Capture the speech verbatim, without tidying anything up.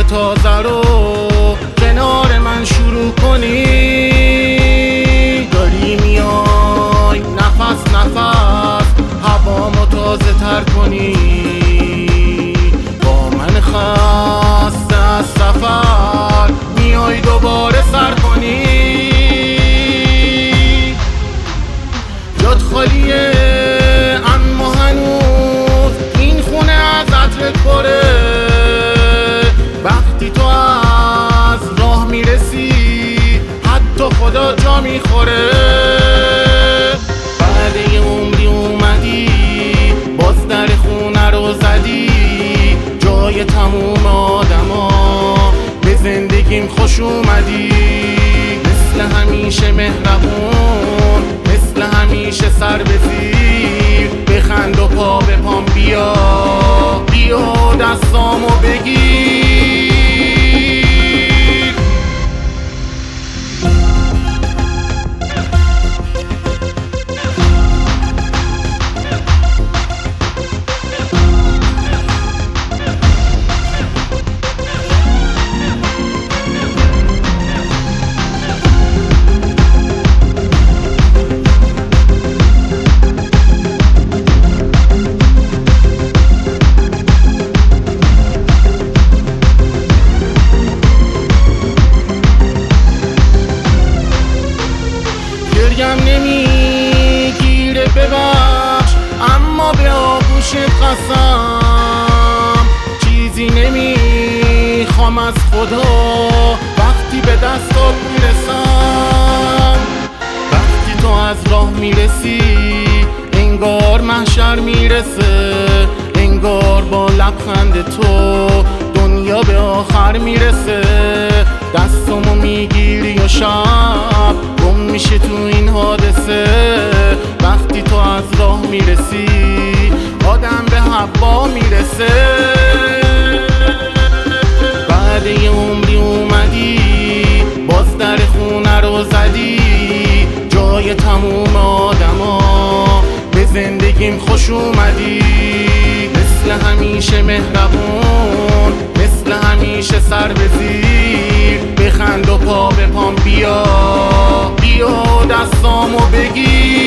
تازه رو کنار من شروع کنی. داری میای نفس نفس هوامو تازه تر کنی. با من خسته از سفر میای دوباره سر کنی. جات خالیه اما هنوز این خونه از عطرت پره. وقتی تو از راه میرسی حتی خدا جا میخوره. بعد یه عمری اومدی باز در خونه رو زدی. جای تموم آدما به زندگیم خوش اومدی. مثل همیشه مهربون، مثل همیشه سر به زیر. بخند و پا به پام بیا، بیا دستامو بگیر. گریم نمیگیره ببخش، اما به آغوشت قسم. چیزی نمیخوام از خدا وقتی به دستات میرسم. وقتی تو از راه میرسی انگار محشر میرسه. انگار با لبخند تو دنیا به آخر میرسه. دستمو میگیری و شب گم میشه تو این حادثه. وقتی تو از راه میرسی آدم به حوا میرسه. بعد یه عمری اومدی باز در خونه رو زدی. جای تموم آدما به زندگیم خوش اومدی. مثل همیشه مهربون، مثل همیشه سر به زیر. بخند و پا به پام بیا، بیا دستامو بگیر.